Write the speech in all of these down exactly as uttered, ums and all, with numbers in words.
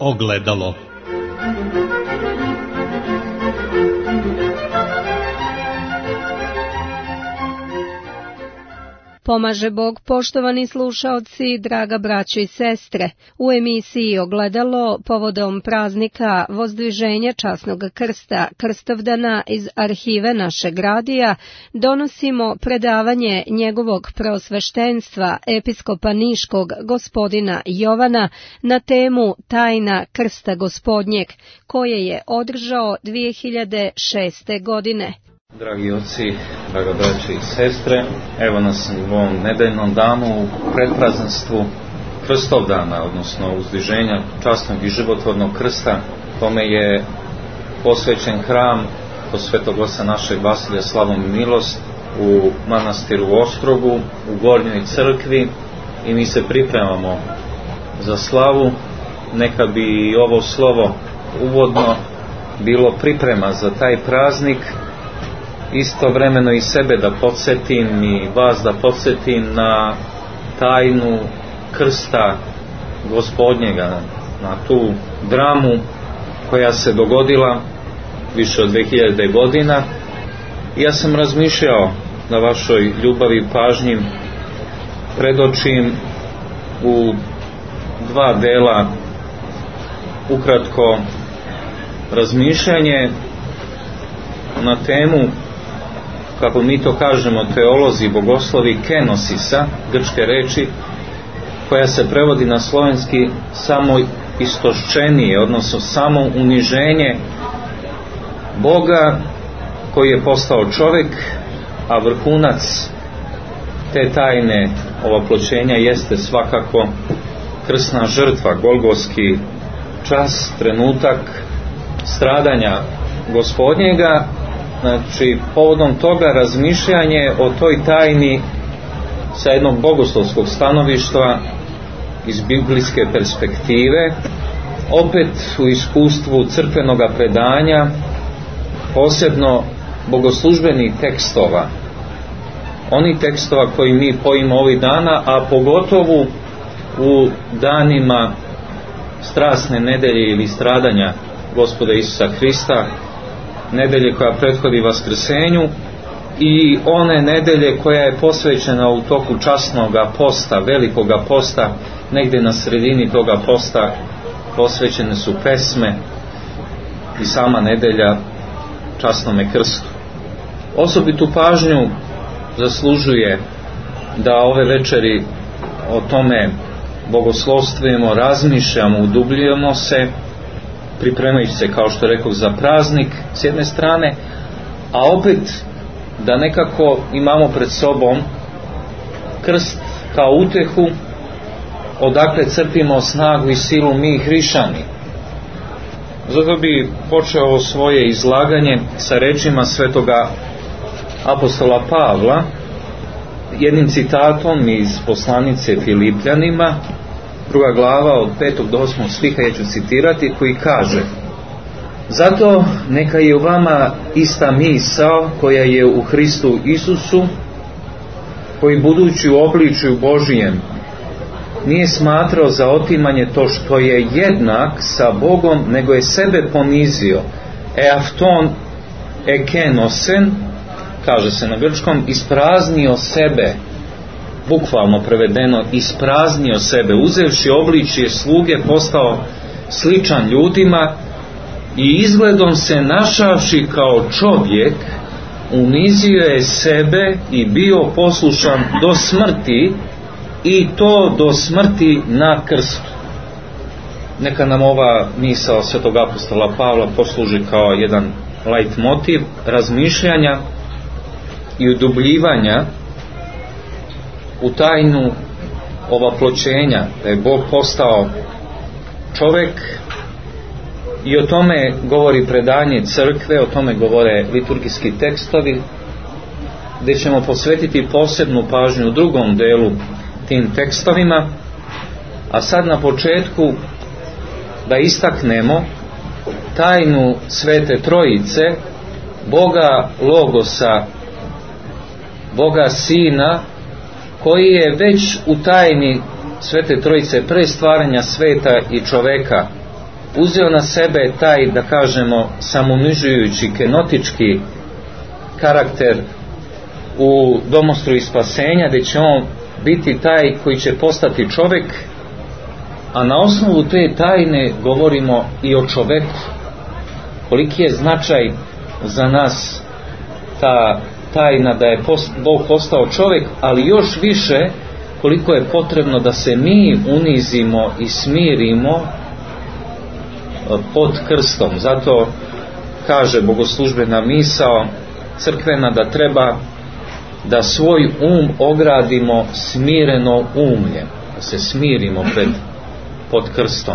Ogledalo. Pomaže Bog, poštovani slušaoci, draga braćo i sestre. U emisiji Ogledalo povodom praznika Vozdviženja časnog krsta Krstovdana iz arhive našeg radija donosimo predavanje njegovog preosveštenstva episkopa Niškog gospodina Jovana na temu Tajna krsta Gospodnjeg, koje je održao dvije hiljade šeste. godine. Dragi oci, draga braće i sestre, evo nas u ovom nedeljnom danu u predpraznenstvu Krstovdana, odnosno uzdviženja časnog i životvornog krsta, kome je posvećen hram kod Svetog Oca našeg Vasilija Slavom i milost u manastiru Ostrogu, u Gornjoj crkvi, i mi se pripremamo za slavu. Neka bi i ovo slovo uvodno bilo priprema za taj praznik, istovremeno i sebe da podsjetim i vas da podsjetim na tajnu krsta Gospodnjega, na tu dramu koja se dogodila više od dvije hiljade godina. I ja sam razmišljao na vašoj ljubavi i pažnji predočim u dva dela ukratko razmišljanje na temu, kako mi to kažemo teolozi, bogoslovi, kenosisa, grčke reči, koja se prevodi na slovenski samo istoščenije, odnosno samo uniženje Boga koji je postao čovjek, a vrhunac te tajne ovoploćenja jeste svakako krsna žrtva, golgotski čas, trenutak stradanja Gospodnjega. Znači, povodom toga razmišljanje o toj tajni sa jednog bogoslovskog stanovišta iz biblijske perspektive, opet u iskustvu crkvenoga predanja, posebno bogoslužbenih tekstova, oni tekstova koji mi pojimo ovih dana, a pogotovo u danima strasne nedelje ili stradanja Gospoda Isusa Hrista, nedelje koja prethodi Vaskrsenju, i one nedelje koja je posvećena u toku časnoga posta, velikoga posta. Negdje na sredini toga posta posvećene su pesme i sama nedelja časnome krstu. Osobitu pažnju zaslužuje da ove večeri o tome bogoslovstvujemo, razmišljamo, udubljujemo se, pripremajući se, kao što rekao, za praznik s jedne strane, a opet da nekako imamo pred sobom krst kao utehu odakle crpimo snagu i silu mi hrišćani. Zato bi počeo svoje izlaganje sa rečima svetoga apostola Pavla, jednim citatom iz poslanice Filipljanima, druga glava od petog do osmog stiha, ja ću citirati, koji kaže: zato neka je u vama ista misao koja je u Hristu Isusu, koji budući u obličju Božijem nije smatrao za otimanje to što je jednak sa Bogom, nego je sebe ponizio, eafton ekenosen, kaže se na grčkom, ispraznio sebe, bukvalno prevedeno, ispraznio sebe, uzevši obličje sluge postao sličan ljudima i izgledom se našavši kao čovjek unizio je sebe i bio poslušan do smrti, i to do smrti na krstu. Neka nam ova misao svetog apostola Pavla posluži kao jedan lajt motiv razmišljanja i udubljivanja u tajnu ovoploćenja, da je Bog postao čovjek, i o tome govori predanje crkve, o tome govore liturgijski tekstovi, gdje ćemo posvetiti posebnu pažnju u drugom delu tim tekstovima. A sad na početku da istaknemo tajnu Svete Trojice, Boga Logosa, Boga Sina, koji je već u tajni Svete Trojice pre stvaranja sveta i čoveka uzeo na sebe taj, da kažemo, samonižujući, kenotički karakter u domostroju spasenja, gdje će on biti taj koji će postati čovjek, a na osnovu te tajne govorimo i o čovjeku. Koliki je značaj za nas ta tajna da je Bog postao čovjek, ali još više koliko je potrebno da se mi unizimo i smirimo pod krstom. Zato kaže bogoslužbena misao crkvena da treba da svoj um ogradimo smireno umljem, da se smirimo pred, pod krstom.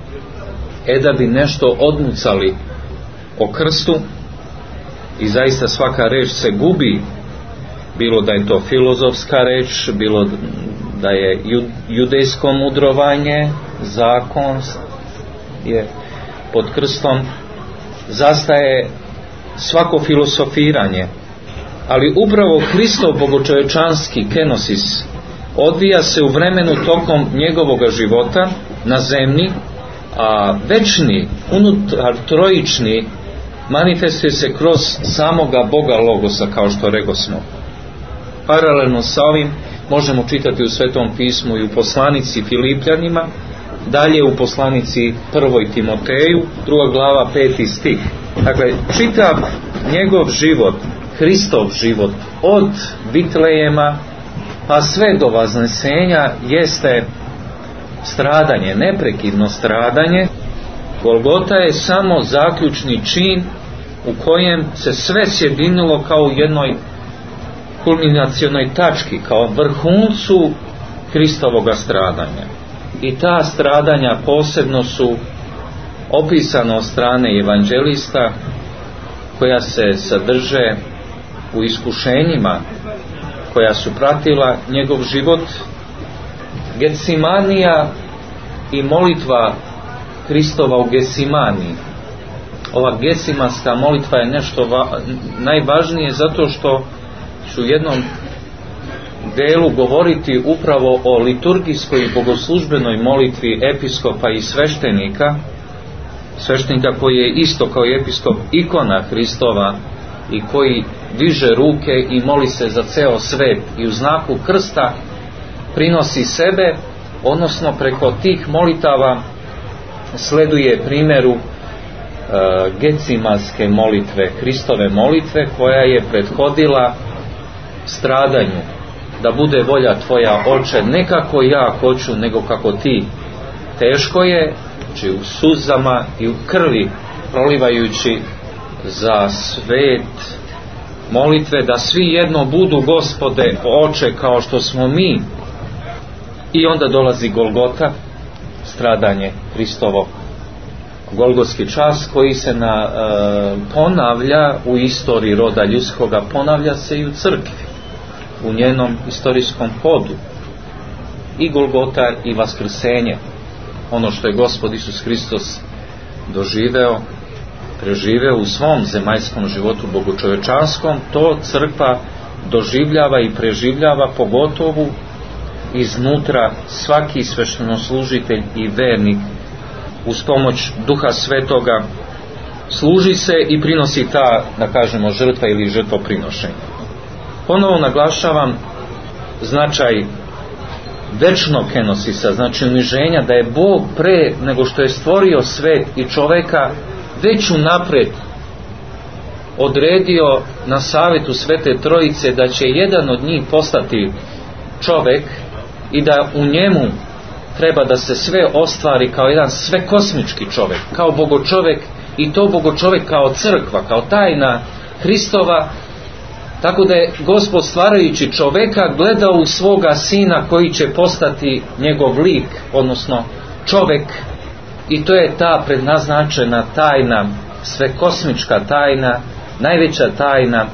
E da bi nešto odmucali o krstu, i zaista svaka reč se gubi, bilo da je to filozofska reč, bilo da je judejsko mudrovanje, zakon je pod krstom, zastaje svako filosofiranje. Ali upravo Hristov bogočovečanski kenosis odvija se u vremenu tokom njegovoga života na zemlji, a večni, unutar trojični manifestuje se kroz samoga Boga Logosa, kao što rekosmo. Paralelno sa ovim možemo čitati u Svetom pismu i u poslanici Filipljanima, dalje u poslanici prvoj Timoteju, druga glava, peti stih. Dakle, čitav njegov život, Hristov život, od Vitlejema pa sve do vaznesenja jeste stradanje, neprekidno stradanje. Golgota je samo zaključni čin u kojem se sve sjedinilo kao u jednoj kulminacionoj tački, kao vrhuncu Hristovoga stradanja. I ta stradanja posebno su opisana od strane evanđelista, koja se sadrže u iskušenjima koja su pratila njegov život. Getsemanija i molitva Hristova u Getsemaniji. Ova getsemanska molitva je nešto va- najvažnije zato što ću u jednom delu govoriti upravo o liturgijskoj i bogoslužbenoj molitvi episkopa i sveštenika, sveštenika koji je isto kao episkop ikona Hristova i koji diže ruke i moli se za ceo svet i u znaku krsta prinosi sebe, odnosno preko tih molitava sleduje primjeru uh, getsemanske molitve, Hristove molitve, koja je prethodila stradanju. Da bude volja tvoja, Oče, ne kako ja hoću, nego kako ti. Teško je, znači u suzama i u krvi prolivajući za svet molitve, da svi jedno budu, Gospode, Oče, kao što smo mi. I onda dolazi Golgota, stradanje Hristovo, golgotski čas koji se na, e, ponavlja u istoriji roda ljudskoga, ponavlja se i u crkvi, u njenom istorijskom hodu. I Golgota i vaskrsenje, ono što je Gospod Isus Hristos doživeo, preživeo u svom zemaljskom životu bogočovečanskom, to crkva doživljava i preživljava, pogotovo iznutra svaki sveštenoslужitelj i vernik uz pomoć Duha Svetoga služi se i prinosi ta, da kažemo, žrtva ili žrtvoprinošenje. Ponovo naglašavam značaj večnog kenosisa, znači uniženja, da je Bog pre nego što je stvorio svet i čoveka već unapred odredio na savjetu Svete Trojice da će jedan od njih postati čovek i da u njemu treba da se sve ostvari kao jedan svekosmički čovek, kao bogočovek, i to bogočovek kao crkva, kao tajna Hristova. Tako da je Gospod, stvarajući čoveka, gledao u svoga sina koji će postati njegov lik, odnosno čovek, i to je ta prednaznačena tajna, svekosmička tajna, najveća tajna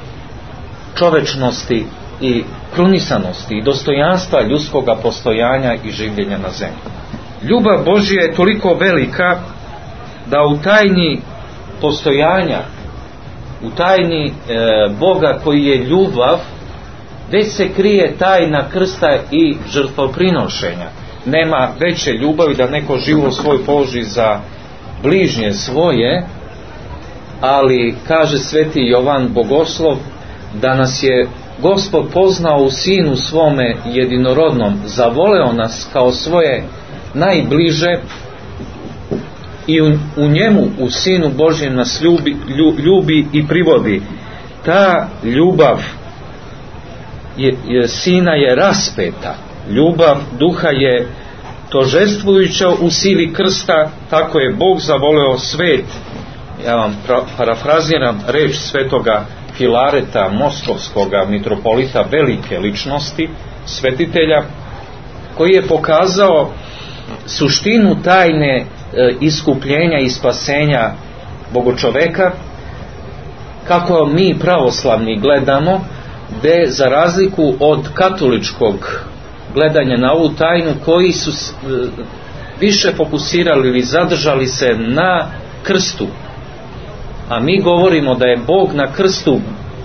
čovečnosti i krunisanosti i dostojanstva ljudskoga postojanja i življenja na zemlji. Ljubav Božja je toliko velika da u tajni postojanja, u tajni e, Boga koji je ljubav, već se krije tajna krsta i žrtvoprinošenja. Nema veće ljubavi da neko život svoj položi za bližnje svoje, ali kaže sveti Jovan Bogoslov da nas je Gospod poznao u Sinu svome jedinorodnom, zavoleo nas kao svoje najbliže i u, u njemu, u Sinu Božjem nas ljubi, ljubi i privodi. Ta ljubav je, je, Sina je raspeta, ljubav Duha je tožestvujuća u sili krsta, tako je Bog zavoleo svet. Ja vam parafraziram reč svetoga Filareta, moskovskoga mitropolita, velike ličnosti, svetitelja, koji je pokazao suštinu tajne e, iskupljenja i spasenja bogočoveka, kako mi pravoslavni gledamo, gde za razliku od katoličkog gledanja na ovu tajnu, koji su e, više fokusirali ili zadržali se na krstu, a mi govorimo da je Bog na krstu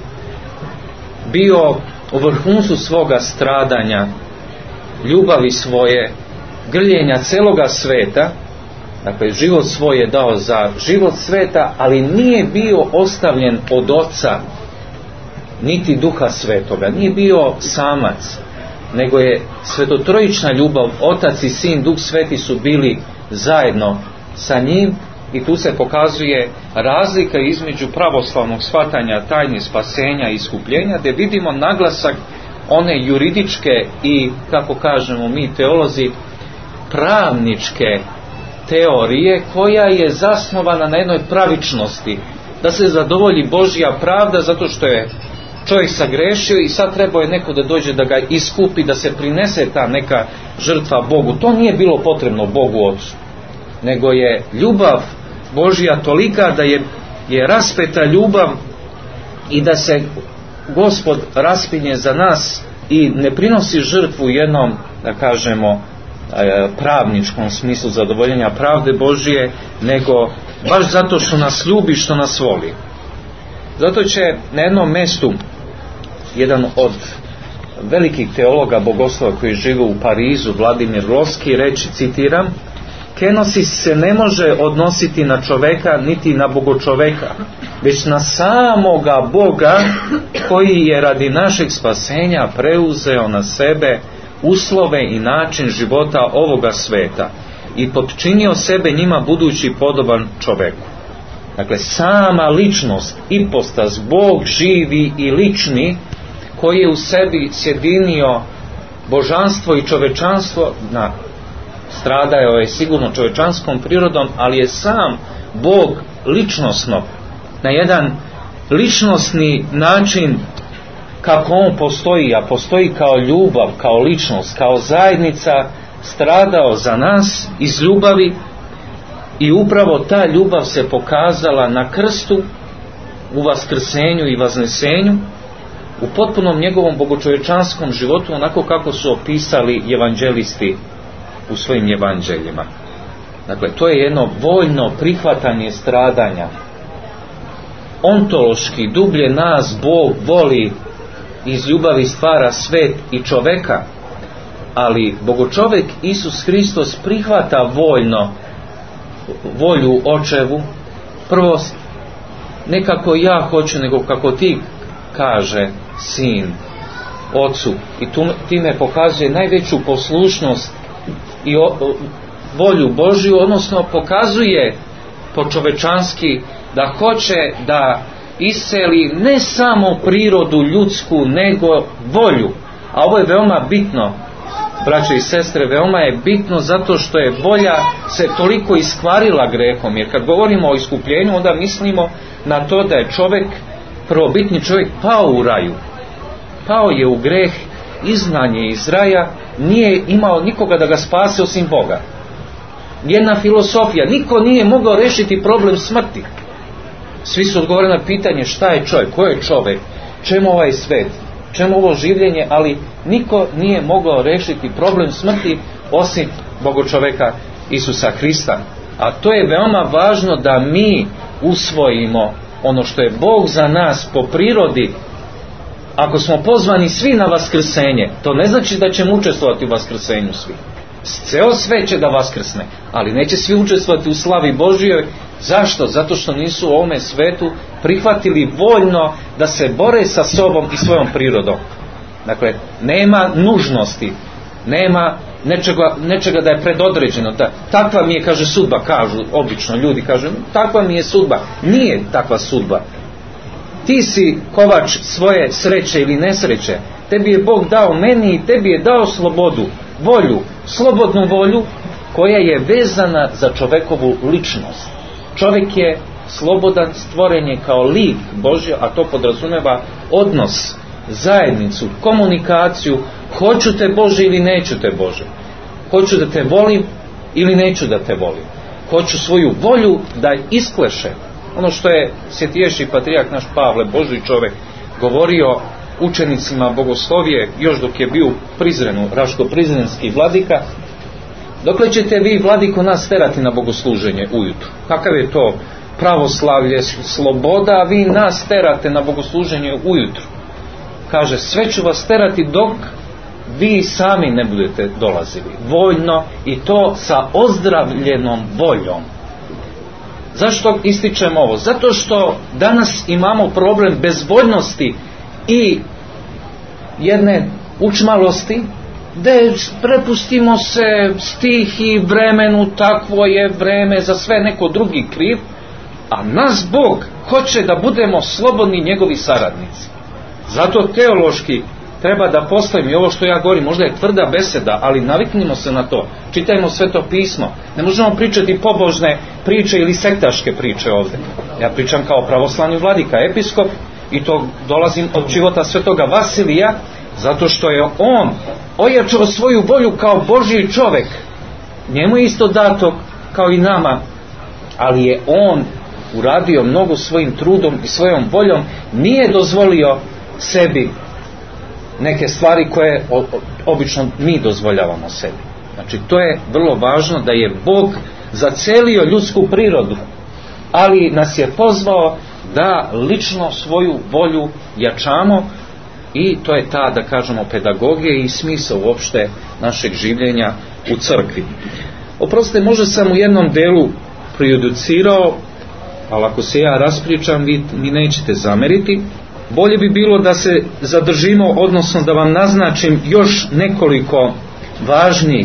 bio u vrhuncu svoga stradanja, ljubavi svoje, grljenja celoga sveta, dakle život svoj je dao za život sveta, ali nije bio ostavljen od Oca niti Duha Svetoga, nije bio samac, nego je svetotrojična ljubav, Otac i Sin, Duh Sveti su bili zajedno sa njim. I tu se pokazuje razlika između pravoslavnog shvatanja tajne spasenja i iskupljenja, gdje vidimo naglasak one juridičke i, kako kažemo mi teolozi, pravničke teorije, koja je zasnovana na jednoj pravičnosti, da se zadovolji Božja pravda zato što je čovjek sagrešio i sad trebao je neko da dođe da ga iskupi, da se prinese ta neka žrtva Bogu. To nije bilo potrebno Bogu Ocu, nego je ljubav Božja tolika da je, je raspeta ljubav i da se Gospod raspinje za nas i ne prinosi žrtvu u jednom, da kažemo, pravničkom smislu zadovoljenja pravde Božje, nego baš zato što nas ljubi, što nas voli. Zato će na jednom mjestu jedan od velikih teologa bogoslova koji žive u Parizu, Vladimir Lovski, reći, citiram: kenosis se ne može odnositi na čoveka niti na bogočoveka, već na samoga Boga koji je radi našeg spasenja preuzeo na sebe uslove i način života ovoga sveta i potčinio sebe njima budući podoban čoveku. Dakle, sama ličnost, ipostas, Bog živi i lični, koji je u sebi sjedinio božanstvo i čovečanstvo, na stradao je sigurno čovečanskom prirodom, ali je sam Bog ličnosno, na jedan ličnosni način kako on postoji, a postoji kao ljubav, kao ličnost, kao zajednica, stradao za nas iz ljubavi i upravo ta ljubav se pokazala na krstu, u vaskrsenju i vaznesenju, u potpunom njegovom bogočovečanskom životu, onako kako su opisali evanđelisti u svojim evanđeljima. Dakle, to je jedno voljno prihvatanje stradanja. Ontološki, dublje nas Bog voli, iz ljubavi stvara svet i čoveka, ali bogočovek Isus Hristos prihvata voljno volju očevu, prvo ne kako ja hoću, nego kako ti, kaže sin ocu, i tu, time pokazuje najveću poslušnost i o, o, volju Božju, odnosno pokazuje počovečanski da hoće da iseli ne samo prirodu ljudsku, nego volju. A ovo je veoma bitno, braćo i sestre, veoma je bitno zato što je volja se toliko iskvarila grehom, jer kad govorimo o iskupljenju, onda mislimo na to da je čovjek, prvobitni čovjek, pao u raju. Pao je u greh, izgnan je iz raja, nije imao nikoga da ga spase osim Boga. Jedna filosofija, niko nije mogao rešiti problem smrti. Svi su odgovorili na pitanje šta je čovjek, ko je čovjek, čemu ovaj svet, čemu ovo življenje, ali niko nije mogao rešiti problem smrti osim bogočoveka Isusa Hrista. A to je veoma važno da mi usvojimo ono što je Bog za nas po prirodi. Ako smo pozvani svi na vaskrsenje, to ne znači da ćemo učestvovati u vaskrsenju svi. Ceo svet će da vaskrsne, ali neće svi učestvovati u slavi Božjoj. Zašto? Zato što nisu u ovome svetu prihvatili voljno da se bore sa sobom i svojom prirodom. Dakle, nema nužnosti, nema nečega, nečega da je predodređeno. Da, takva mi je, kaže, sudba, kažu, obično ljudi kažu, takva mi je sudba. Nije takva sudba. Ti si kovač svoje sreće ili nesreće. Tebi je Bog dao, meni i tebi je dao slobodu, volju, slobodnu volju koja je vezana za čovekovu ličnost. Čovjek je slobodan, stvoren je kao lik Božji, a to podrazumeva odnos, zajednicu, komunikaciju. Hoću te Bože ili neću te Bože. Hoću da te volim ili neću da te volim. Hoću svoju volju da isklešem. Ono što je svjetiješći patrijarh naš Pavle, Božji čovjek, govorio učenicima bogoslovije još dok je bio u Prizrenu, Raško-Prizrenski vladika: dokle ćete vi, vladiko, nas terati na bogosluženje ujutru? Kakav je to pravoslavlje, sloboda, a vi nas terate na bogosluženje ujutru? Kaže, sve ću vas terati dok vi sami ne budete dolazili, voljno, i to sa ozdravljenom voljom. Zašto ističem ovo? Zato što danas imamo problem bezvoljnosti i jedne učmalosti, da prepustimo se stihi, vremenu, takvo je vreme, za sve neko drugi kriv, a nas Bog hoće da budemo slobodni njegovi saradnici. Zato teološki treba da postavimo, i ovo što ja govorim možda je tvrda beseda, ali naviknimo se na to, čitajmo Sveto pismo. Ne možemo pričati pobožne priče ili sektaške priče ovdje. Ja pričam kao pravoslavni vladika, episkop, i to dolazim od života svetoga Vasilija, zato što je on ojačao svoju volju kao Božji čovjek. Njemu je isto dato kao i nama, ali je on uradio mnogo svojim trudom i svojom voljom. Nije dozvolio sebi neke stvari koje obično mi dozvoljavamo sebi. Znači, to je vrlo važno, da je Bog zacelio ljudsku prirodu, ali nas je pozvao da lično svoju volju jačamo, i to je ta, da kažemo, pedagogija i smisao uopšte našeg življenja u crkvi. Oprostite, možda sam u jednom delu prejudicirao, ali ako se ja raspričam, vi mi nećete zameriti. Bolje bi bilo da se zadržimo, odnosno da vam naznačim još nekoliko važnih,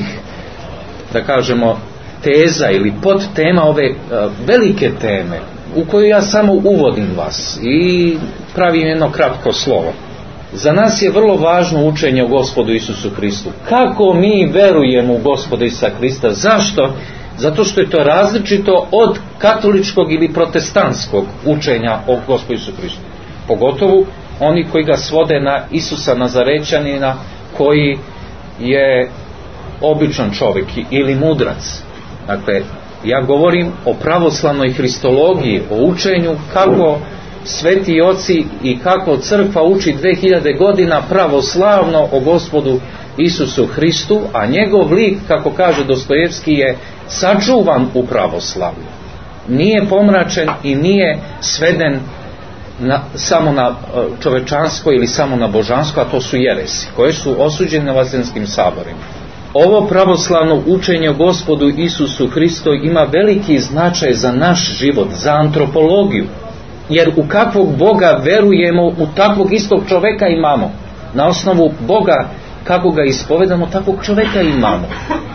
da kažemo, teza ili podtema ove uh, velike teme, u koju ja samo uvodim vas i pravim jedno kratko slovo. Za nas je vrlo važno učenje o Gospodu Isusu Hristu. Kako mi verujemo u Gospoda Isusa Hrista? Zašto? Zato što je to različito od katoličkog ili protestantskog učenja o Gospodu Isusu Hristu. Pogotovo oni koji ga svode na Isusa Nazarećanina, koji je običan čovjek ili mudrac. Dakle, ja govorim o pravoslavnoj hristologiji, o učenju kako sveti oci i kako crkva uči dve hiljade godina pravoslavno o Gospodu Isusu Hristu, a njegov lik, kako kaže Dostojevski, je sačuvan u pravoslavlju. Nije pomračen i nije sveden na, samo na čovečansko ili samo na božansko, a to su jeresi koje su osuđene na Vasenskim saborima. Ovo pravoslavno učenje o Gospodu Isusu Hristu ima veliki značaj za naš život, za antropologiju, jer u kakvog Boga verujemo, u takvog istog čoveka imamo. Na osnovu Boga, kako ga ispovedamo, takvog čoveka imamo.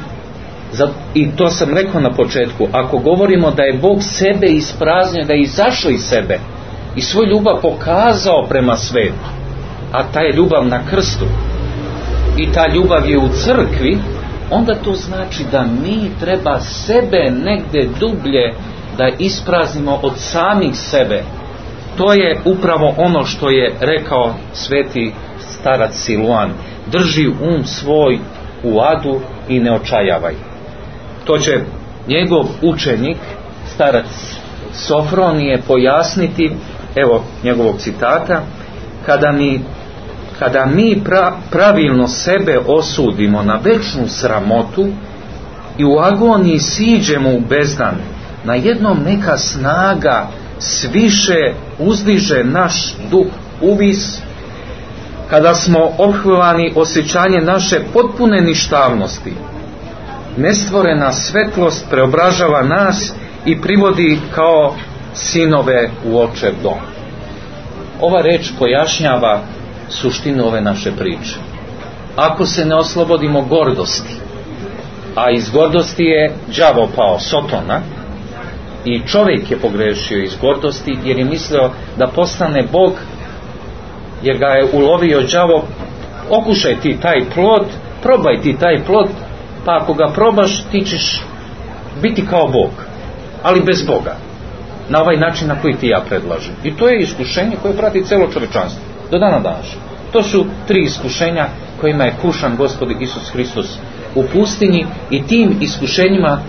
I to sam rekao na početku, ako govorimo da je Bog sebe ispraznio, da je izašao iz sebe i svoj ljubav pokazao prema svetu, a ta je ljubav na krstu i ta ljubav je u crkvi, onda to znači da mi treba sebe negde dublje da ispraznimo od samih sebe. To je upravo ono što je rekao sveti starac Siluan: drži um svoj u adu i ne očajavaj. To će njegov učenik, starac Sofronije, pojasniti, evo njegovog citata: kada mi, kada mi pra, pravilno sebe osudimo na večnu sramotu i u agoniji siđemo u bezdan, na jednom neka snaga sviše uzdiže naš duh uvis. Kada smo ophlivani osjećanje naše potpune ništavnosti, nestvorena svetlost preobražava nas i privodi kao sinove u očev dom. Ova reč pojašnjava suštinu ove naše priče. Ako se ne oslobodimo gordosti, a iz gordosti je đavo pao, Sotona, i čovjek je pogrešio iz gordosti jer je mislio da postane Bog, jer ga je ulovio đavo. Okušaj ti taj plod, probaj ti taj plod, pa ako ga probaš ti ćeš biti kao Bog, ali bez Boga, na ovaj način na koji ti ja predlažem. I to je iskušenje koje prati celo čovečanstvo do dana današnjeg. To su tri iskušenja kojima je kušan Gospod Isus Hristos u pustinji, i tim iskušenjima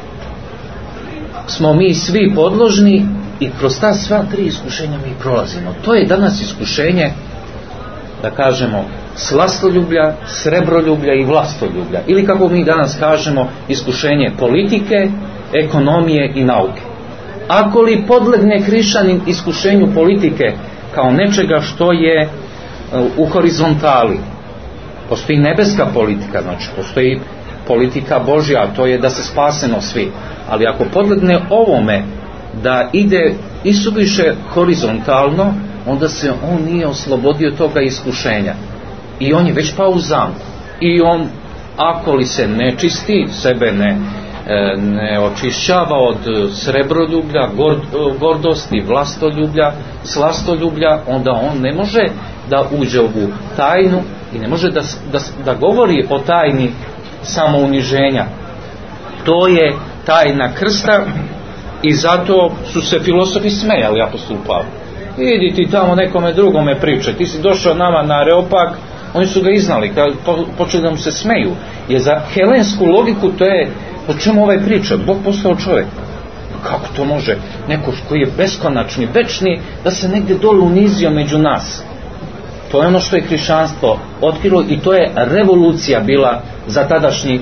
smo mi svi podložni i kroz ta sva tri iskušenja mi prolazimo. To je danas iskušenje, da kažemo, slastoljublja, srebroljublja i vlastoljublja, ili kako mi danas kažemo, iskušenje politike, ekonomije i nauke. Ako li podlegne hrišćanin iskušenju politike kao nečega što je u horizontali, postoji nebeska politika, znači postoji politika Božja, a to je da se spasemo svi. Ali ako podlegne ovome da ide isuviše horizontalno, onda se on nije oslobodio toga iskušenja. I on je već pao u zamku. I on, ako li se ne čisti, sebe ne, ne očišćava od srebroljublja, gord, gordosti, vlastoljublja, slastoljublja, onda on ne može da uđe u ovu tajnu i ne može da, da, da govori o tajni samouniženja. To je tajna krsta, i zato su se filosofi smejali apostolu Pavlu. Idi ti tamo nekome drugome priče, ti si došao nama na Areopag. Oni su ga iznali, kad počeli da mu se smeju, jer za helensku logiku to je, o čemu ovaj priča, Bog postao čovjek. Kako to može neko koji je beskonačni, večni, da se negdje dole unizio među nas? To je ono što je hrišćanstvo otkrilo, i to je revolucija bila za tadašnji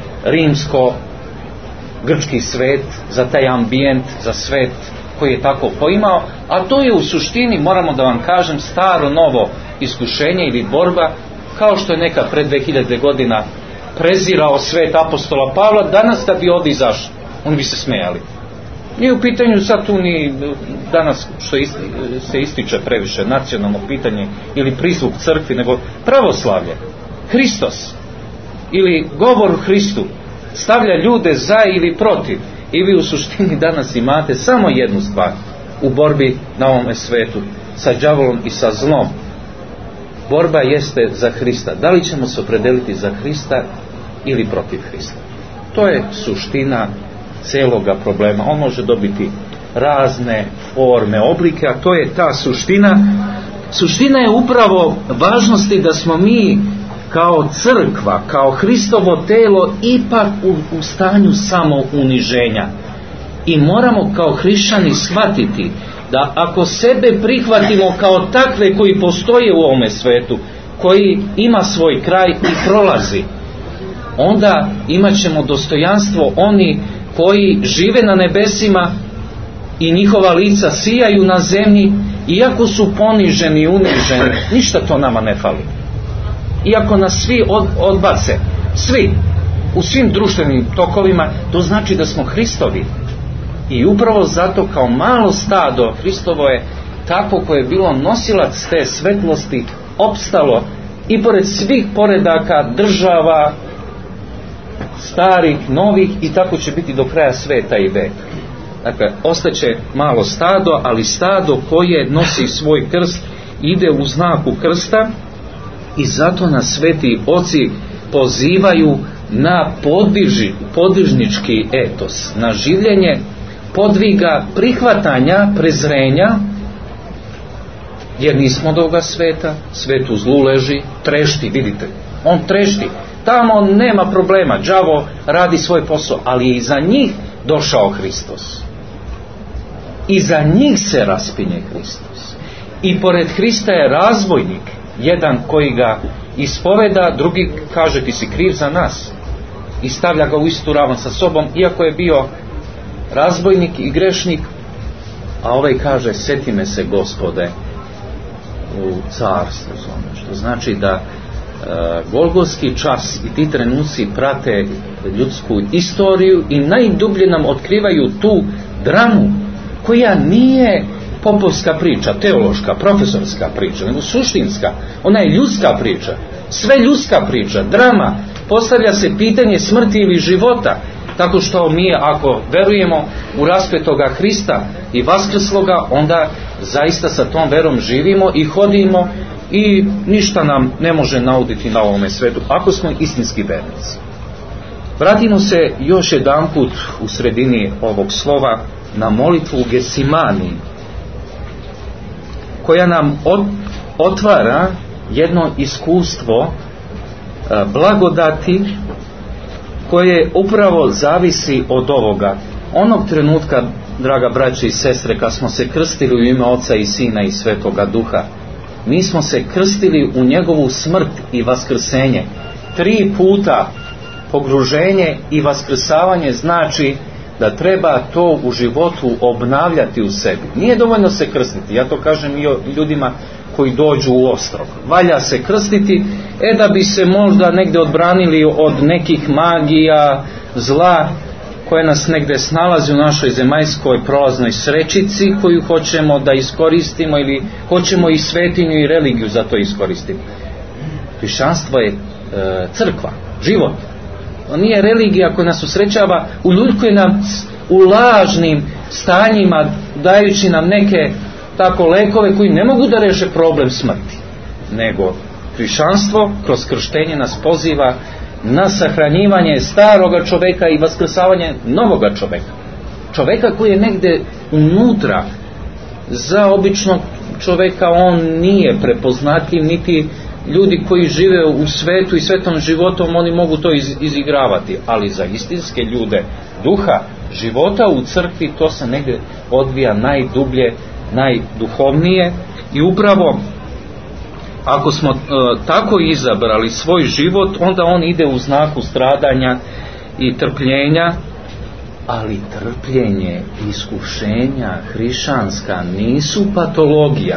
rimsko-grčki svet, za taj ambijent, za svet koji je tako poimao. A to je u suštini, moramo da vam kažem, staro novo iskušenje ili borba, kao što je nekad pred dve hiljade godina prezirao svet apostola Pavla. Danas da bi ovdje izašli, oni bi se smejali. Nije u pitanju sad tu ni danas što isti, se ističe previše nacionalno pitanje ili prizvuk crkvi, nego pravoslavlje, Hristos ili govor Hristu stavlja ljude za ili protiv. I vi u suštini danas imate samo jednu stvar u borbi na ovome svetu sa đavolom i sa zlom. Borba jeste za Hrista. Da li ćemo se opredeliti za Hrista ili protiv Hrista? To je suština celoga problema. On može dobiti razne forme, oblike, a to je ta suština. Suština je upravo važnosti da smo mi kao crkva, kao Hristovo telo ipak u, u stanju samouniženja. I moramo kao hrišćani shvatiti da ako sebe prihvatimo kao takve koji postoje u ovome svetu, koji ima svoj kraj i prolazi, onda imat ćemo dostojanstvo oni koji žive na nebesima i njihova lica sijaju na zemlji, iako su poniženi i uniženi, ništa to nama ne fali. Iako nas svi od, odbace, svi, u svim društvenim tokovima, to znači da smo Hristovi. I upravo zato kao malo stado Hristovo je tako koje je bilo nosilac te svetlosti, opstalo i pored svih poredaka država, starih, novih, i tako će biti do kraja sveta i veka. Dakle, ostaće malo stado, ali stado koje nosi svoj krst, ide u znaku krsta, i zato nas sveti oci pozivaju na podviži, podvižnički etos, na življenje podviga, prihvatanja, prezrenja, jer nismo od ovoga sveta. Svet u zlu leži, trešti, vidite, on trešti, tamo nema problema, đavo radi svoj posao, ali je i za njih došao Hristos, i za njih se raspinje Hristos, i pored Hrista je razbojnik, jedan koji ga ispoveda, drugi kaže ti si kriv za nas i stavlja ga u istu ravan sa sobom, iako je bio razbojnik i grešnik, a ovaj kaže seti me se Gospode u carstvu svome, što znači da Golgotski čas i ti trenuci prate ljudsku istoriju i najdublje nam otkrivaju tu dramu koja nije popovska priča, teološka, profesorska priča, nego suštinska. Ona je ljudska priča, sve ljudska priča, drama. Postavlja se pitanje smrti ili života, tako što mi ako verujemo u raspetoga Hrista i vaskrsloga, onda zaista sa tom verom živimo i hodimo i ništa nam ne može nauditi na ovome svetu ako smo istinski vernici. Vratimo se još jedanput u sredini ovog slova na molitvu u Getsemaniji, koja nam otvara jedno iskustvo blagodati koje upravo zavisi od ovoga. Onog trenutka, draga braće i sestre, kad smo se krstili u ime Oca i Sina i Svetoga Duha, mi smo se krstili u njegovu smrt i vaskrsenje. Tri puta pogruženje i vaskrsavanje znači da treba to u životu obnavljati u sebi. Nije dovoljno se krstiti, ja to kažem i ljudima koji dođu u Ostrog. Valja se krstiti, e da bi se možda negdje odbranili od nekih magija, zla koje nas negdje snalazi u našoj zemaljskoj prolaznoj srećici koju hoćemo da iskoristimo ili hoćemo i svetinju i religiju za to iskoristiti. Hrišćanstvo je e, crkva, život. To nije religija koja nas usrećava, uljuljkuje nam u lažnim stanjima, dajući nam neke tako lekove koji ne mogu da reše problem smrti. Nego hrišćanstvo kroz krštenje nas poziva na sahranjivanje staroga čoveka i vaskrsavanje novoga čoveka. Čoveka koji je negdje unutra. Za običnog čoveka on nije prepoznatljiv, niti ljudi koji žive u svetu i svetom životom oni mogu to iz, izigravati, ali za istinske ljude duha, života u crkvi, to se negdje odvija najdublje, najduhovnije. I upravo ako smo e, tako izabrali svoj život, onda on ide u znaku stradanja i trpljenja, ali trpljenje i iskušenja hrišćanska nisu patologija,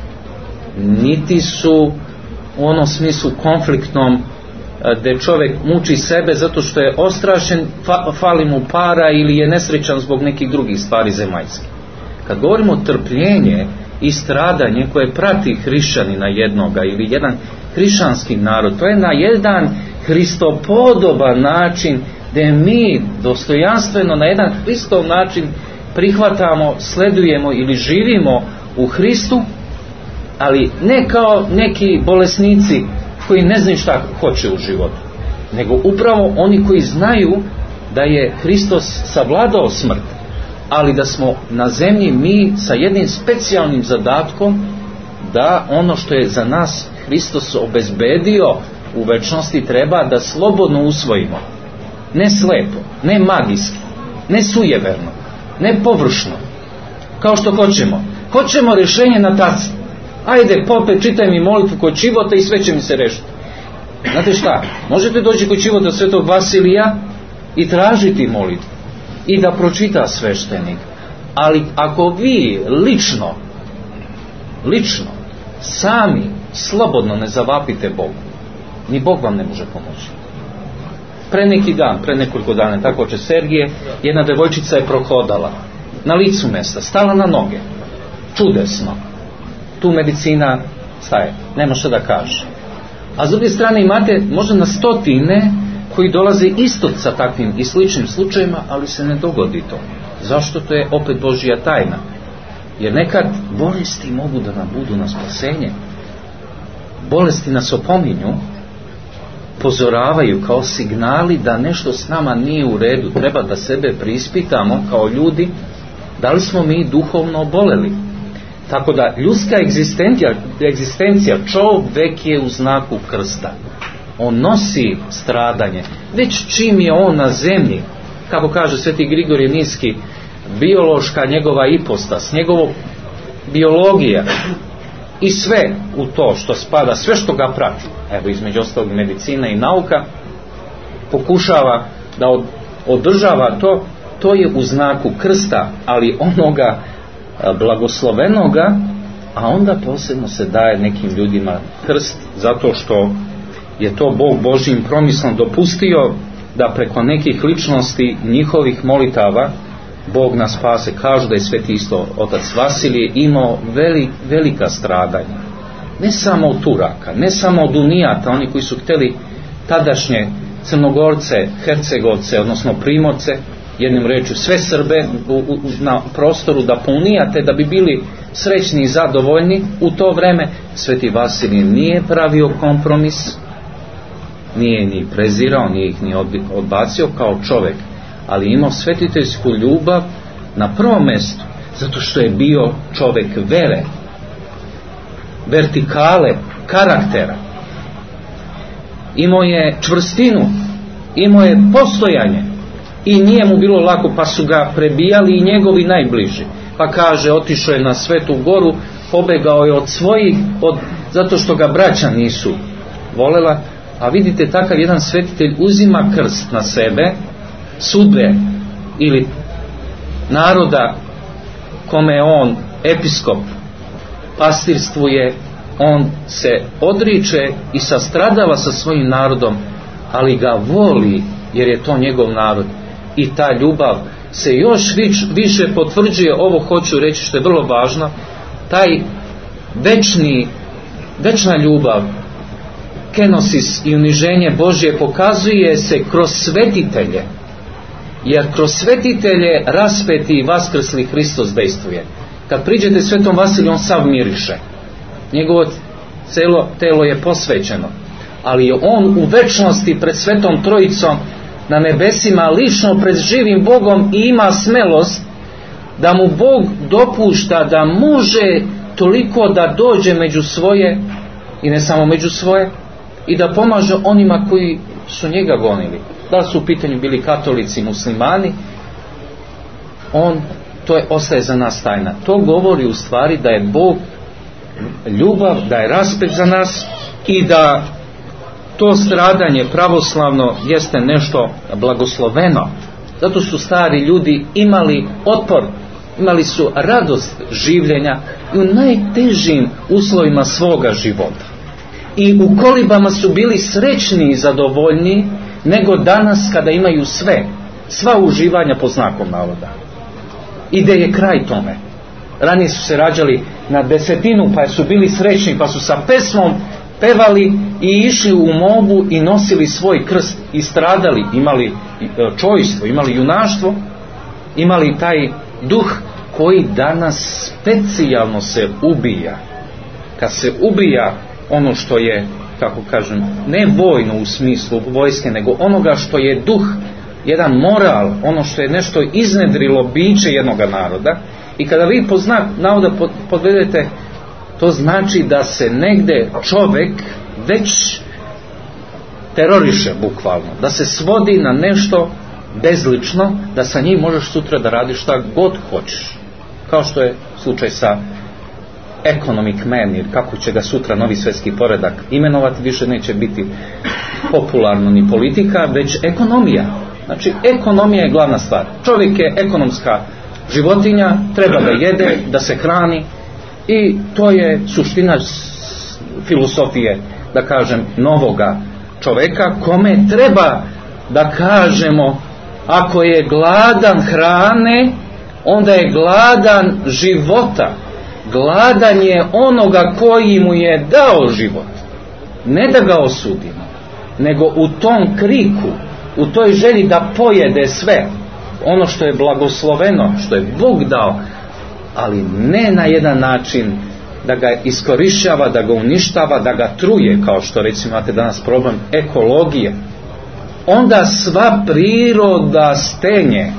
niti su u onom smislu konfliktnom gdje čovjek muči sebe zato što je ostrašen, fa, fali mu para ili je nesrećan zbog nekih drugih stvari zemaljskih. Kad govorimo trpljenje i stradanje koje prati hrišćanina jednoga ili jedan hrišćanski narod, to je na jedan hristopodoban način gdje mi dostojanstveno na jedan Hristov način prihvatamo, sledujemo ili živimo u Hristu, ali ne kao neki bolesnici koji ne znaju šta hoće u životu, nego upravo oni koji znaju da je Hristos savladao smrt, ali da smo na zemlji mi sa jednim specijalnim zadatkom da ono što je za nas Hristos obezbedio u večnosti treba da slobodno usvojimo. Ne slepo, ne magijski, ne sujeverno, ne površno, kao što hoćemo. Hoćemo rješenje na taci. Ajde, pope, čitaj mi molitvu kod Čivota i sve će mi se rešiti. Znate šta? Možete doći kod Čivota Svetog Vasilija i tražiti molitvu i da pročita sveštenik. Ali ako vi lično, lično, sami, slobodno ne zavapite Bogu, ni Bog vam ne može pomoći. Pre neki dan, pre nekoliko dana, tako će Sergije, jedna devojčica je prohodala na licu mesta, stala na noge. Čudesno. Tu medicina staje, nema što da kaže. A s druge strane imate možda na stotine koji dolaze isto sa takvim i sličnim slučajima, ali se ne dogodi to. Zašto? To je opet Božja tajna. Jer nekad bolesti mogu da nam budu na spasenje. Bolesti nas opominju, pozoravaju kao signali da nešto s nama nije u redu. Treba da sebe preispitamo kao ljudi, da li smo mi duhovno oboleli. Tako da ljudska egzistencija, egzistencija čovjek je u znaku krsta. On nosi stradanje. Već čim je on na zemlji, kako kaže sveti Grigorije Niski, biološka njegova ipostas, njegova biologija i sve u to što spada, sve što ga prati, evo između ostalog medicina i nauka, pokušava da od, održava to, to je u znaku krsta, ali onoga blagoslovenoga, a onda posebno se daje nekim ljudima krst zato što je to Bog Božjim promislom dopustio da preko nekih ličnosti njihovih molitava Bog nas spase. Kažu da je sveti isto otac Vasilije imao veli, velika stradanja. Ne samo od Turaka, ne samo od Unijata, oni koji su htjeli tadašnje Crnogorce, Hercegovce, odnosno Primorce, jednim rečju sve Srbe u, u, na prostoru da pounijate, da bi bili srećni i zadovoljni. U to vreme sveti Vasilije nije pravio kompromis, nije ni prezirao, nije ih ni odbacio kao čovjek, ali imao svetiteljsku ljubav na prvom mjestu, zato što je bio čovjek vere, vertikale, karaktera. Imao je čvrstinu, imao je postojanje i nije mu bilo lako, pa su ga prebijali i njegovi najbliži. Pa kaže, otišao je na Svetu Goru, pobegao je od svojih, od, zato što ga braća nisu volela. A vidite, takav jedan svetitelj uzima krst na sebe, sudbe ili naroda kome je on episkop, pastirstvuje, on se odriče i sastradava sa svojim narodom, ali ga voli jer je to njegov narod. I ta ljubav se još više potvrđuje, ovo hoću reći što je vrlo važno, taj večni, večna ljubav, kenosis i uniženje Božje pokazuje se kroz svetitelje, jer kroz svetitelje raspeti i vaskrsli Hristos dejstvuje. Kad priđete svetom Vasiliju, on sav miriše, njegovo celo telo je posvećeno, ali je on u večnosti pred Svetom Trojicom na nebesima, lično pred živim Bogom, i ima smelost da mu Bog dopušta da može toliko da dođe među svoje, i ne samo među svoje, i da pomaže onima koji su njega gonili. Da li su u pitanju bili katolici, muslimani, on, to je, ostaje za nas tajna. To govori u stvari da je Bog ljubav, da je raspet za nas i da to stradanje pravoslavno jeste nešto blagosloveno. Zato su stari ljudi imali otpor, imali su radost življenja i u najtežim uslovima svoga života. I u kolibama su bili srećni i zadovoljni nego danas kada imaju sve, sva uživanja po znakom navoda. I da je kraj tome. Ranije su se rađali na desetinu, pa su bili srećni, pa su sa pesmom pevali i išli u mobu i nosili svoj krst i stradali, imali čojstvo, imali junaštvo, imali taj duh koji danas specijalno se ubija. Kad se ubija ono što je, kako kažem, ne vojno u smislu vojske, nego onoga što je duh, jedan moral, ono što je nešto iznedrilo biće jednoga naroda. I kada vi po znak navoda podvedete, to znači da se negde čovjek već teroriše bukvalno, da se svodi na nešto bezlično, da sa njim možeš sutra da radiš šta god hoćeš, kao što je slučaj sa economic man, jer kako će ga sutra novi svjetski poredak imenovati, više neće biti popularno ni politika, već ekonomija. Znači ekonomija je glavna stvar. Čovjek je ekonomska životinja, treba da jede, da se hrani, i to je suština filosofije, da kažem, novoga čovjeka, kome treba da kažemo, ako je gladan hrane, onda je gladan života. Gladan je onoga koji mu je dao život. Ne da ga osudimo, nego u tom kriku, u toj želji da pojede sve ono što je blagosloveno, što je Bog dao, ali ne na jedan način da ga iskorišćava, da ga uništava, da ga truje, kao što recimo imate danas problem ekologije. Onda sva priroda stenje.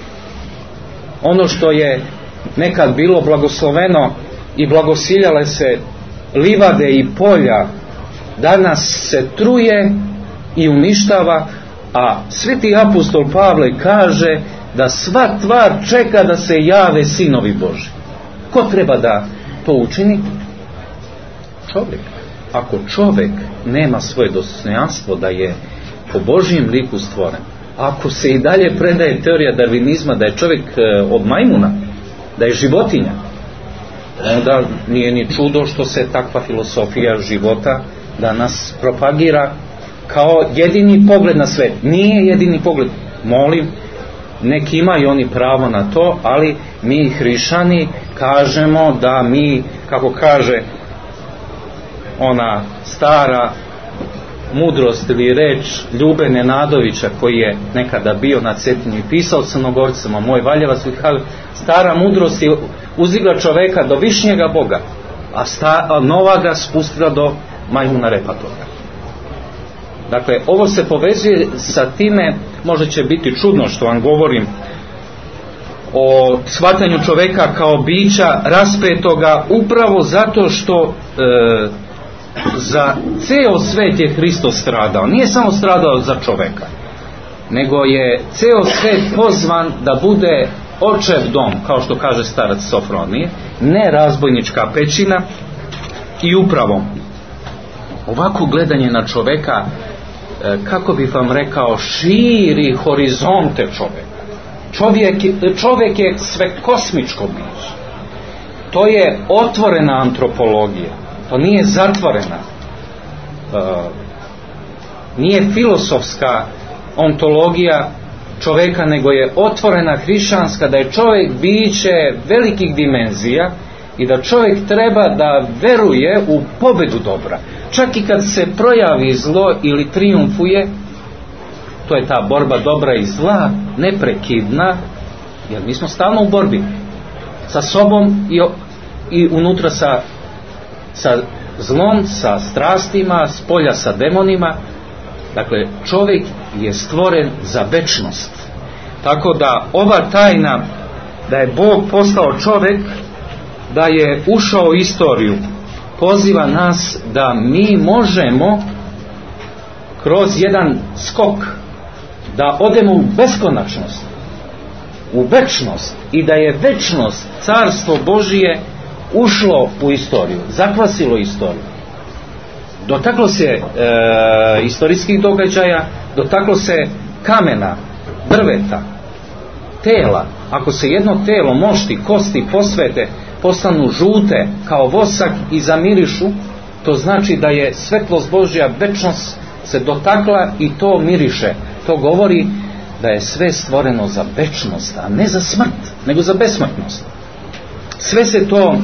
Ono što je nekad bilo blagosloveno i blagosiljale se livade i polja, danas se truje i uništava, a sveti apostol Pavle kaže da sva tvar čeka da se jave sinovi Boži. Ko treba da to učini? Čovjek. Ako čovjek nema svoje dostojanstvo da je po Božjem liku stvoren, ako se i dalje predaje teorija darvinizma da je čovjek od majmuna, da je životinja, onda nije ni čudo što se takva filosofija života danas propagira kao jedini pogled na svet. Nije jedini pogled. Molim, neki imaju oni pravo na to, ali mi hrišćani kažemo da mi, kako kaže ona stara mudrost ili reč Ljube Nenadovića, koji je nekada bio na Cetinju i pisao Crnogorcima, moj Valjevac, stara mudrost je uzdigla čoveka do višnjega Boga, a, sta, a nova ga spustila do majmuna repatoga. Dakle, ovo se povezuje sa time, možda će biti čudno što vam govorim o shvatanju čoveka kao bića raspetoga, upravo zato što e, za ceo svet je Hristos stradao. Nije samo stradao za čoveka, nego je ceo svet pozvan da bude očev dom, kao što kaže starac Sofronije, ne razbojnička pećina. I upravo ovako gledanje na čoveka, kako bih vam rekao, širi horizonte čoveka. Čovjek, čovjek je sve kosmičko biće. To je otvorena antropologija. To nije zatvorena. Uh, nije filosofska ontologija čoveka, nego je otvorena hrišćanska, da je čovjek biće velikih dimenzija i da čovjek treba da veruje u pobedu dobra. Čak i kad se projavi zlo ili trijumfuje, to je ta borba dobra i zla, neprekidna, jer mi smo stalno u borbi sa sobom i, i unutra sa, sa zlom, sa strastima, s polja sa demonima. Dakle, čovjek je stvoren za večnost. Tako da ova tajna da je Bog postao čovjek, da je ušao u istoriju, poziva nas da mi možemo kroz jedan skok da odemo u beskonačnost, u večnost, i da je večnost, carstvo Božije ušlo u istoriju, zakvasilo istoriju. Dotaklo se e, istorijskih događaja, dotaklo se kamena, drveta, tela. Ako se jedno telo, mošti, kosti posvete, postanu žute kao vosak i zamirišu, to znači da je svetlost Božja, večnost se dotakla i to miriše. To govori da je sve stvoreno za večnost, a ne za smrt, nego za besmrtnost. Sve se to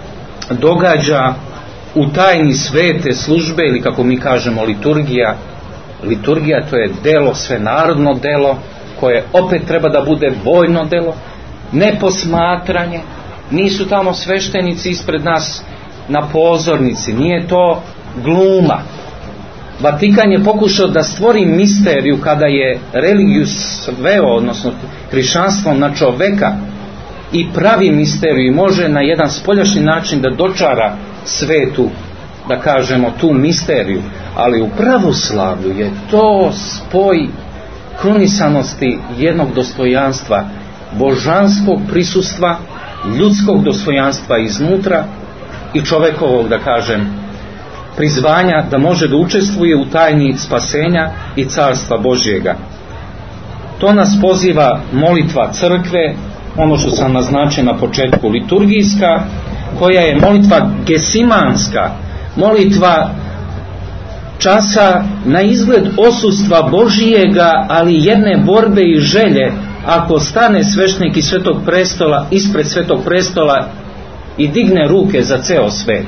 događa u tajni svete službe, ili kako mi kažemo liturgija. Liturgija, to je delo, svenarodno delo, koje opet treba da bude vojno delo, ne posmatranje. Nisu tamo sveštenici ispred nas na pozornici, nije to gluma. Vatikan je pokušao da stvori misteriju kada je religiju sveo, odnosno hrišćanstvo, na čoveka, i pravi misteriju i može na jedan spoljašnji način da dočara svetu, da kažemo, tu misteriju. Ali u pravoslavlju je to spoj krunisanosti jednog dostojanstva, božanskog prisustva, ljudskog dostojanstva iznutra i čovekovog, da kažem, prizvanja da može da učestvuje u tajni spasenja i carstva Božjega. To nas poziva molitva crkve, ono što sam naznačio na početku, liturgijska, koja je molitva gesimanska, molitva časa na izgled osustva Božijega, ali jedne borbe i želje. Ako stane sveštenik iz Svetog prestola, ispred Svetog prestola i digne ruke za ceo svet,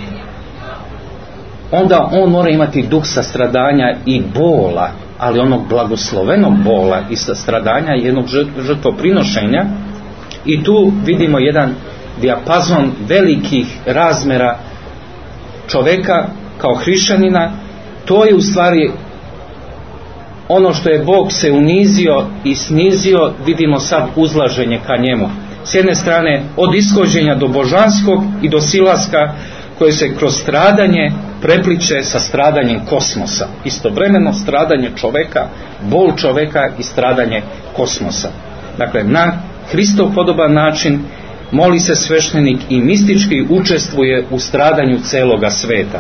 onda on mora imati duh sastradanja i bola, ali onog blagoslovenog bola i sastradanja, jednog žrtvoprinošenja. I tu vidimo jedan dijapazon velikih razmera čoveka kao hrišćanina. To je u stvari ono što je Bog se unizio i snizio, vidimo sad uzlaženje ka njemu. S jedne strane od ishođenja do božanskog i do silaska, koje se kroz stradanje prepliče sa stradanjem kosmosa. Istovremeno stradanje čoveka, bol čoveka i stradanje kosmosa. Dakle, na Hristov podoban način moli se sveštenik i mistički učestvuje u stradanju celoga sveta.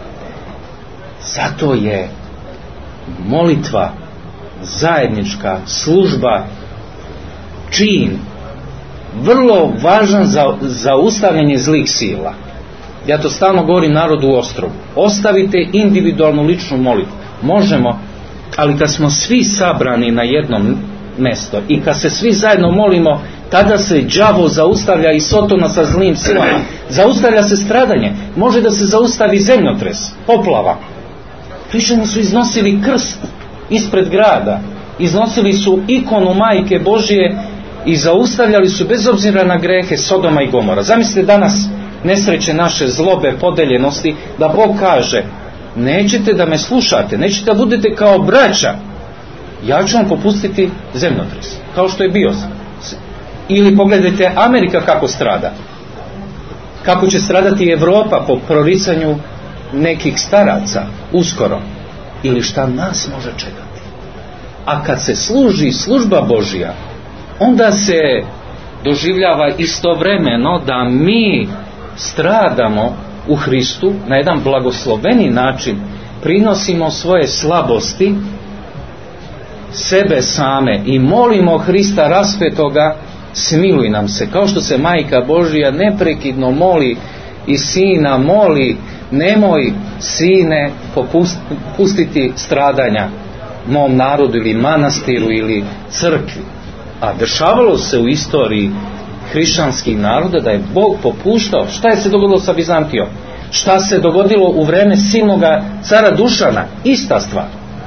Zato je molitva, zajednička služba, čin vrlo važan za zaustavljanje zlih sila. Ja to stalno govorim narodu u Ostrogu. Ostavite individualnu ličnu molitvu. Možemo Ali kad smo svi sabrani na jednom mjesto i kad se svi zajedno molimo, tada se đavo zaustavlja i Sotona sa zlim silama. Zaustavlja se stradanje. Može da se zaustavi zemljotres, poplava. Hrišćani su iznosili krst ispred grada, iznosili su ikonu Majke Božije i zaustavljali su bez obzira na grehe Sodoma i Gomora. Zamislite danas nesreće naše, zlobe, podeljenosti, da Bog kaže: nećete da me slušate, nećete da budete kao braća, ja ću vam popustiti zemljotres, kao što je bio. Ili pogledajte Amerika kako strada, kako će stradati Evropa po proricanju nekih staraca uskoro, ili šta nas može čekati. A kad se služi služba Božja, onda se doživljava istovremeno da mi stradamo u Hristu na jedan blagosloveni način, prinosimo svoje slabosti, sebe same i molimo Hrista raspetoga: smiluj nam se, kao što se Majka Božja neprekidno moli i Sina moli: nemoj, Sine, popustiti stradanja mom narodu ili manastiru ili crkvi. A dešavalo se u istoriji hrišćanskih naroda da je Bog popuštao. Šta je se dogodilo sa Bizantijom? Šta se dogodilo u vreme silnoga cara Dušana? Ista stvar.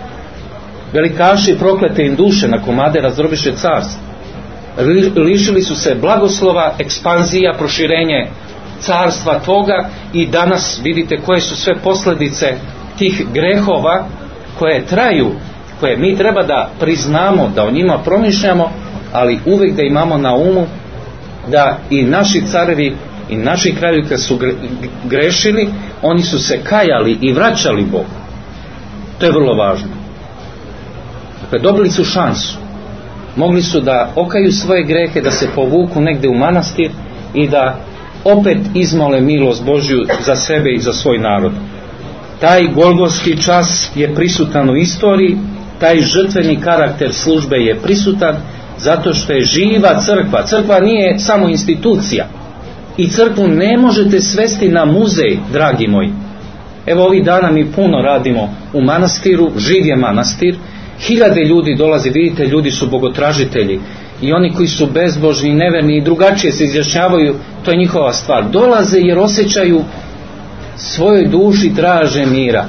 Velikaši proklete im duše, na komade razdrobiše carstvo. Lišili su se blagoslova, ekspanzija, proširenje carstva toga, i danas vidite koje su sve posljedice tih grehova koje traju, koje mi treba da priznamo, da o njima promišljamo, ali uvijek da imamo na umu da i naši carevi i naši kraljevi kad su grešili, oni su se kajali i vraćali Bogu. To je vrlo važno. Dakle, dobili su šansu. Mogli su da okaju svoje grehe, da se povuku negdje u manastir i da opet izmole milost Božju za sebe i za svoj narod. Taj golgotski čas je prisutan u istoriji, taj žrtveni karakter službe je prisutan, zato što je živa crkva. Crkva nije samo institucija. I crkvu ne možete svesti na muzej, dragi moji. Evo, ovih dana mi puno radimo u manastiru, živ je manastir, hiljade ljudi dolazi, vidite, ljudi su bogotražitelji, i oni koji su bezbožni, neverni i drugačije se izjašnjavaju, to je njihova stvar. Dolaze jer osjećaju svojoj duši traže mira.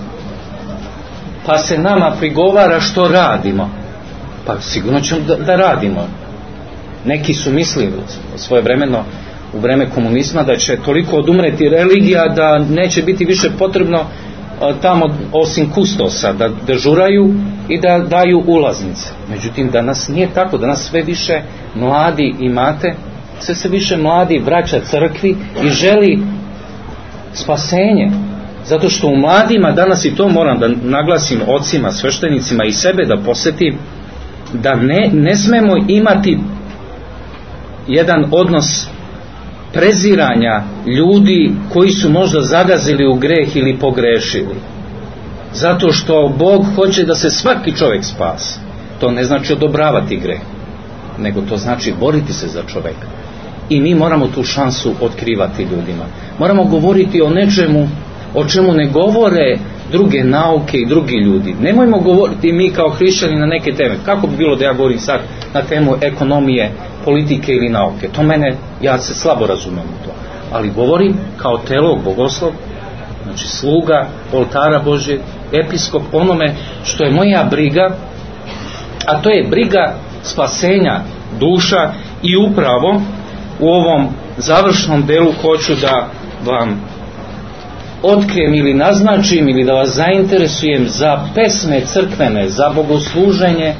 Pa se nama prigovara što radimo. Pa sigurno ćemo da, da radimo. Neki su mislili svojevremeno u vreme komunizma da će toliko odumreti religija da neće biti više potrebno tamo osim kustosa da dežuraju i da daju ulaznice. Međutim, danas nije tako. Danas sve više mladi imate, sve se više mladi vraća crkvi i želi spasenje. Zato što u mladima danas, i to moram da naglasim ocima, sveštenicima i sebe da posjetim, da ne, ne smemo imati jedan odnos preziranja ljudi koji su možda zagazili u greh ili pogrešili. Zato što Bog hoće da se svaki čovjek spasi. To ne znači odobravati greh, nego to znači boriti se za čovjeka. I mi moramo tu šansu otkrivati ljudima. Moramo govoriti o nečemu o čemu ne govore druge nauke i drugi ljudi. Nemojmo govoriti mi kao hrišćani na neke teme. Kako bi bilo da ja govorim sad na temu ekonomije, politike ili nauke? To mene, ja se slabo razumijem u to. Ali govorim kao teolog, bogoslov, znači sluga oltara Božje, episkop, onome što je moja briga, a to je briga spasenja duša. I upravo u ovom završnom delu hoću da vam otkrijem ili naznačim ili da vas zainteresujem za pesme crkvene, za bogosluženje,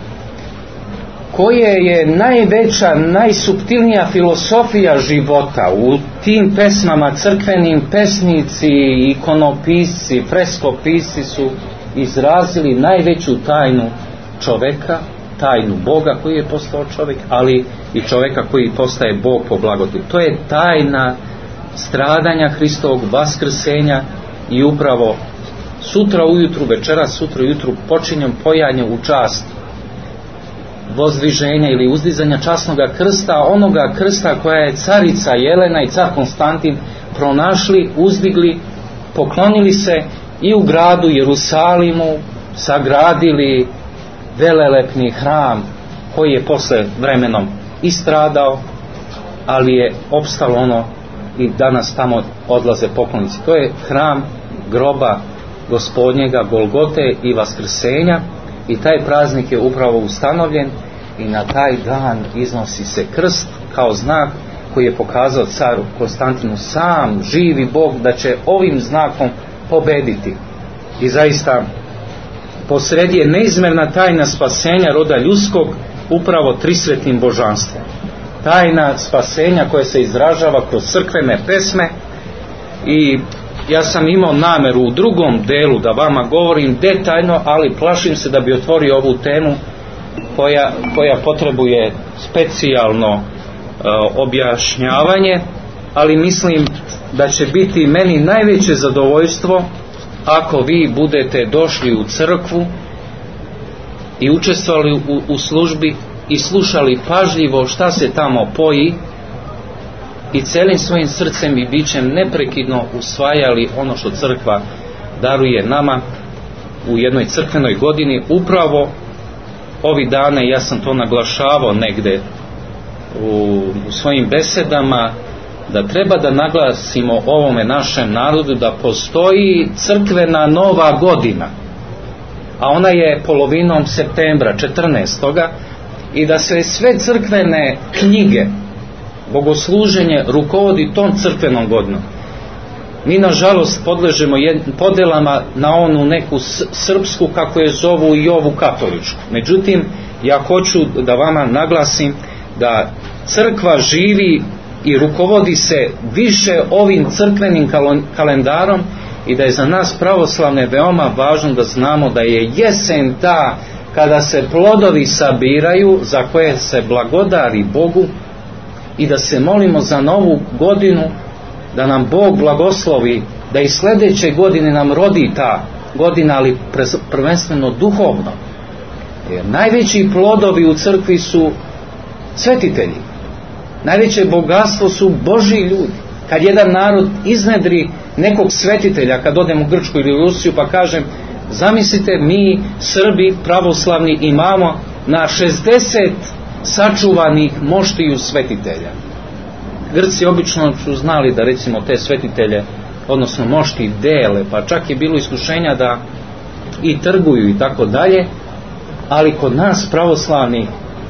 koje je najveća, najsuptilnija filosofija života. U tim pesmama crkvenim pesnici, ikonopisci, freskopisci su izrazili najveću tajnu čoveka, tajnu Boga koji je postao čovjek, ali i čovjeka koji postaje Bog po blagodati. To je tajna stradanja Hristovog, vaskrsenja, i upravo sutra ujutru, večeras sutra ujutru počinjem pojanje u čast vozdviženja ili uzdizanja časnoga krsta, onoga krsta koja je carica Jelena i car Konstantin pronašli, uzdigli, poklonili se i u gradu Jerusalimu, sagradili velelepni hram koji je posle vremenom istradao, ali je opstalo ono i danas tamo odlaze poklonici. To je hram groba Gospodnjega, Golgote i Vaskrsenja, i taj praznik je upravo ustanovljen i na taj dan iznosi se krst kao znak koji je pokazao caru Konstantinu sam živi Bog da će ovim znakom pobediti. I zaista posredi je neizmerna tajna spasenja roda ljudskog upravo trisvetnim božanstvom. Tajna spasenja koja se izražava kroz crkvene pesme, i ja sam imao nameru u drugom delu da vama govorim detaljno, ali plašim se da bi otvorio ovu temu koja, koja potrebuje specijalno uh, objašnjavanje, ali mislim da će biti meni najveće zadovoljstvo ako vi budete došli u crkvu i učestvovali u, u službi i slušali pažljivo šta se tamo poji i celim svojim srcem i bićem neprekidno usvajali ono što crkva daruje nama u jednoj crkvenoj godini. Upravo ovih dana, ja sam to naglašavao negde u, u svojim besedama, da treba da naglasimo ovome našem narodu da postoji crkvena nova godina, a ona je polovinom septembra četrnaestoga i da se sve crkvene knjige, bogosluženje rukovodi tom crkvenom godinom. Mi nažalost podležemo podelama na onu neku srpsku, kako je zovu, i ovu katoličku. Međutim, ja hoću da vama naglasim da crkva živi i rukovodi se više ovim crkvenim kalendarom i da je za nas pravoslavne veoma važno da znamo da je jesen ta kada se plodovi sabiraju za koje se blagodari Bogu, i da se molimo za novu godinu, da nam Bog blagoslovi, da i sljedeće godine nam rodi ta godina, ali prvenstveno duhovno. Jer najveći plodovi u crkvi su svetitelji. Najveće bogatstvo su Božji ljudi. Kad jedan narod iznedri nekog svetitelja, kad odem u Grčku ili Rusiju pa kažem, zamislite, mi Srbi pravoslavni imamo na šezdeset sačuvanih moštiju svetitelja. Grci obično su znali da recimo te svetitelje, odnosno mošti, dele, pa čak je bilo iskušenja da i trguju i tako dalje, ali kod nas pravoslavni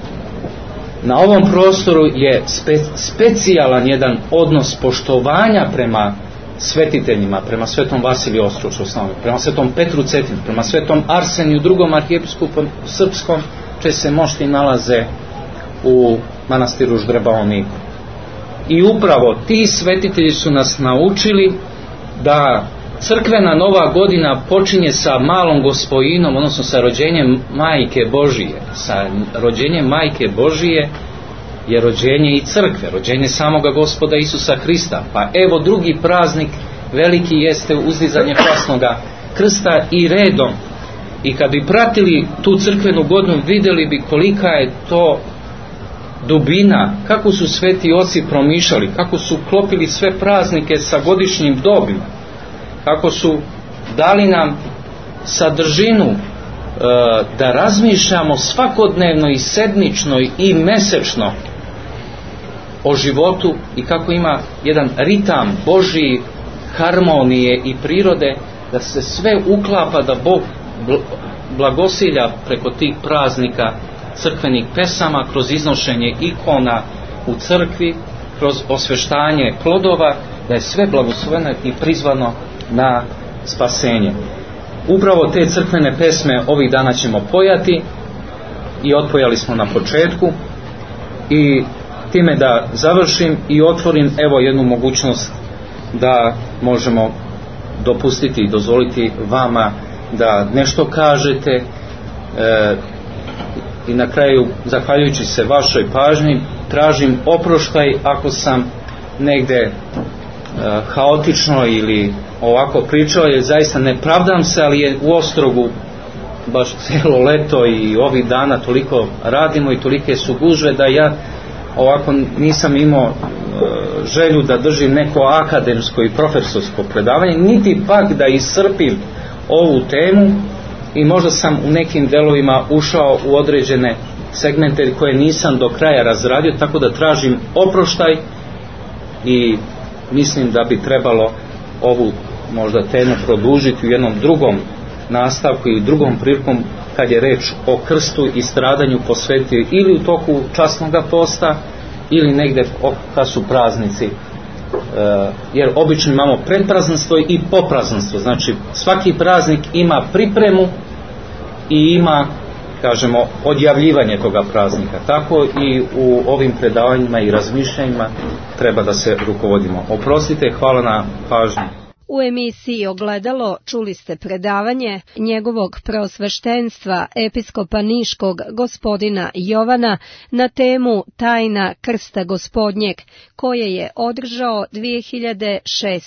na ovom prostoru je spe, specijalan jedan odnos poštovanja prema svetiteljima, prema svetom Vasiliju Ostrošnom, prema svetom Petru Cetinu, prema svetom Arseniju, drugom arhijepiskopom srpskom, če se mošti nalaze u manastiru Ždrebaoniku. I upravo ti svetitelji su nas naučili da crkvena nova godina počinje sa malom gospojinom, odnosno sa rođenjem Majke Božije. Sa rođenjem Majke Božije je rođenje i crkve, rođenje samoga Gospoda Isusa Hrista. Pa evo drugi praznik veliki jeste uzdizanje časnoga krsta i redom. I kad bi pratili tu crkvenu godinu, vidjeli bi kolika je to dubina, kako su sveti oci promišljali, kako su klopili sve praznike sa godišnjim dobima, kako su dali nam sadržinu e, da razmišljamo svakodnevno i sedmično i mesečno o životu, i kako ima jedan ritam Božji harmonije i prirode, da se sve uklapa, da Bog blagosilja preko tih praznika crkvenih pesama, kroz iznošenje ikona u crkvi, kroz osveštanje plodova, da je sve blagosloveno i prizvano na spasenje. Upravo te crkvene pesme ovih dana ćemo pojati, i otpojali smo na početku, i time da završim i otvorim evo jednu mogućnost da možemo dopustiti i dozvoliti vama da nešto kažete, e, i na kraju, zahvaljujući se vašoj pažnji, tražim oproštaj ako sam negde e, haotično ili ovako pričao, jer zaista ne pravdam se, ali je u Ostrogu baš cijelo leto i ovih dana toliko radimo i tolike su gužve da ja ovako nisam imao e, želju da držim neko akademsko i profesorsko predavanje, niti pak da iscrpim ovu temu, i možda sam u nekim delovima ušao u određene segmente koje nisam do kraja razradio, tako da tražim oproštaj i mislim da bi trebalo ovu možda temu produžiti u jednom drugom nastavku i drugom prilikom kad je reč o krstu i stradanju, posvetiti ili u toku časnoga posta ili negdje kad su praznici, e, jer obično imamo predpraznanstvo i popraznanstvo, znači svaki praznik ima pripremu i ima, kažemo, odjavljivanje toga praznika. Tako i u ovim predavanjima i razmišljanjima treba da se rukovodimo. Oprostite, hvala na pažnji. U emisiji Ogledalo čuli ste predavanje njegovog preosveštenstva episkopa Niškog gospodina Jovana na temu Tajna krsta Gospodnjeg, koje je održao dvije hiljade šeste.